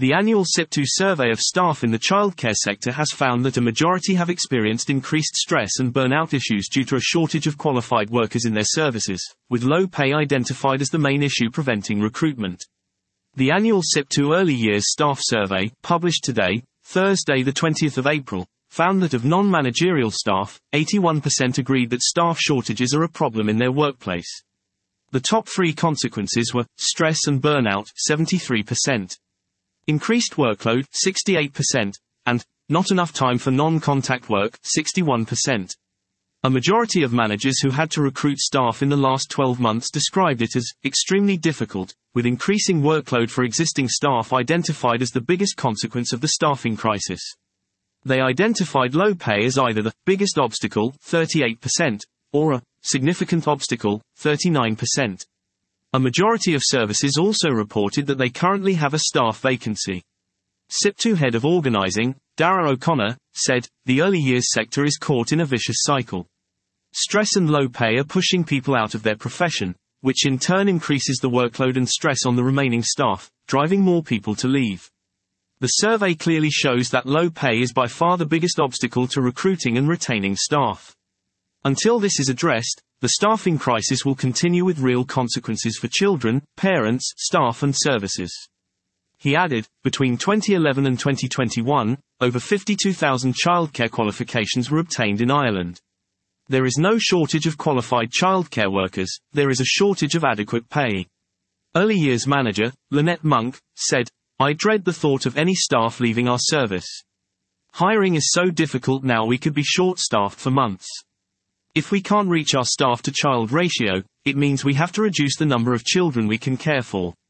The annual SIP2 survey of staff in the childcare sector has found that a majority have experienced increased stress and burnout issues due to a shortage of qualified workers in their services, with low pay identified as the main issue preventing recruitment. The annual SIP2 Early Years Staff Survey, published today, Thursday the 20th of April, found that of non-managerial staff, 81% agreed that staff shortages are a problem in their workplace. The top three consequences were stress and burnout, 73%. Increased workload, 68%, and not enough time for non-contact work, 61%. A majority of managers who had to recruit staff in the last 12 months described it as extremely difficult, with increasing workload for existing staff identified as the biggest consequence of the staffing crisis. They identified low pay as either the biggest obstacle, 38%, or a significant obstacle, 39%. A majority of services also reported that they currently have a staff vacancy. SIP2 head of organizing, Dara O'Connor, said, "The early years sector is caught in a vicious cycle. Stress and low pay are pushing people out of their profession, which in turn increases the workload and stress on the remaining staff, driving more people to leave." The survey clearly shows that low pay is by far the biggest obstacle to recruiting and retaining staff. Until this is addressed, the staffing crisis will continue with real consequences for children, parents, staff and services. He added, between 2011 and 2021, over 52,000 childcare qualifications were obtained in Ireland. There is no shortage of qualified childcare workers, there is a shortage of adequate pay. Early years manager, Lynette Monk, said, "I dread the thought of any staff leaving our service. Hiring is so difficult now, we could be short-staffed for months. If we can't reach our staff-to-child ratio, it means we have to reduce the number of children we can care for."